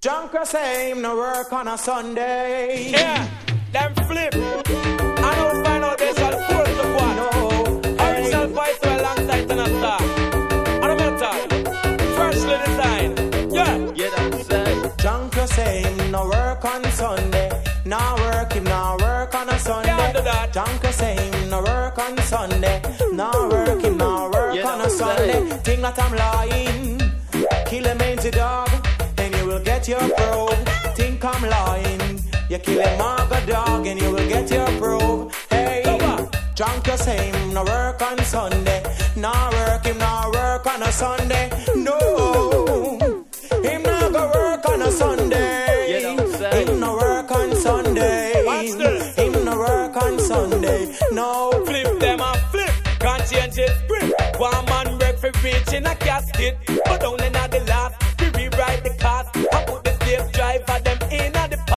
Junker say him no work on a Sunday. Yeah, them flip. I don't find out there's all fourth of one. No, original voice to a long time to not start. On a metal, freshly designed. Yeah, that's it. Junker say him no work on Sunday. No work, him no work on a Sunday. Yeah, Junker say him no work on Sunday. No work, him no work on a Sunday. Think that I'm lying. Kill a mangy dog, and you will get your probe. Think I'm lying. You kill a maga dog, and you will get your probe. Hey, Junker say him no work on Sunday. No work, him no work on a Sunday. No, him no go work on a Sunday. Him no work on Sunday. Him no work on Sunday. No. Flip them and flip. Can't change it. One man work for reach in a casket. But down in the